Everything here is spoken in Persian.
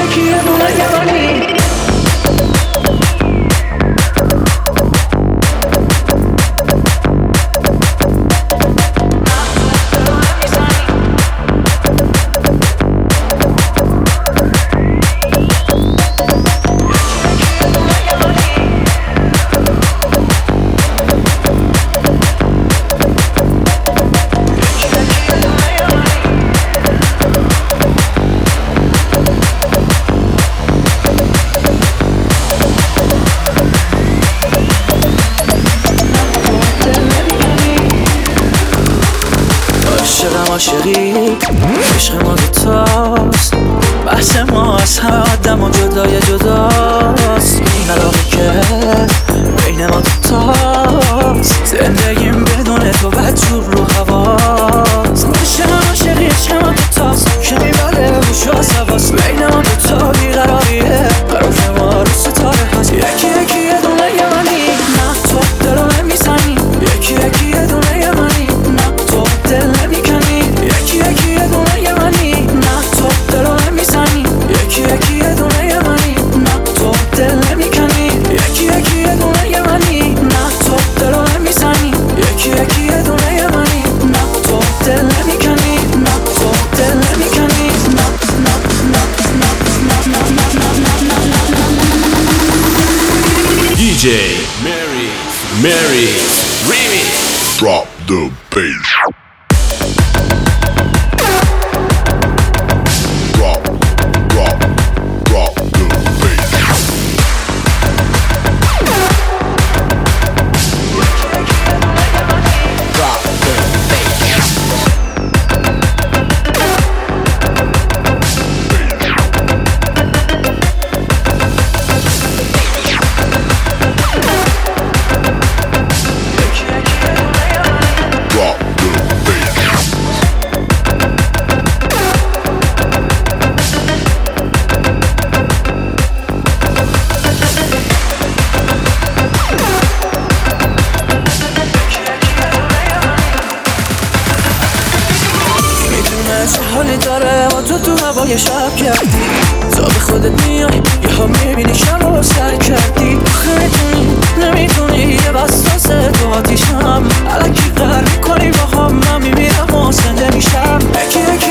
یکی یه دونه یمانی. عاشقی عشق ما دوتاست، بحث ما از همه آدم و جدای جداست. این علاقه که بین ما دوتاست، زندگیم بدون تو بدجور رو حواست. عاشقی عشق ما دوتاست که میبره گوش و حواست. بین ما دوتا بیقراریه، قرار که ما رو ستاره هست. یکی یکی یه دونه یمانی، نه تو دلو نمیزنی. یکی یکی یه دونه یمانی، نه تو دل نمیکنی. یکی یکی یه دونه یمانی، نه تو دلو نمیزنی. یکی یکی یه دونه یمانی، نه تو دل نمیکنی. یکی یکی یه دونه یمانی، نه تو دلو نمیزنی. یکی یکی یه دونه یمانی، نه تو دل نمیکنی. نه تو دل نمیکنی. نه نه نه نه نه نه نه. DJ Mary Remix. Drop the bass. Drop the bass. Drop the چه حالی داره با تو هوای شب کردی. تا به خودت میای یه ها میبینی شب رو سر کردی. آخه نمیتونی یه بستاسه تو آتیشم. علکی قرار میکنی با هم، من میمیرم و زنده میشم. یکی یکی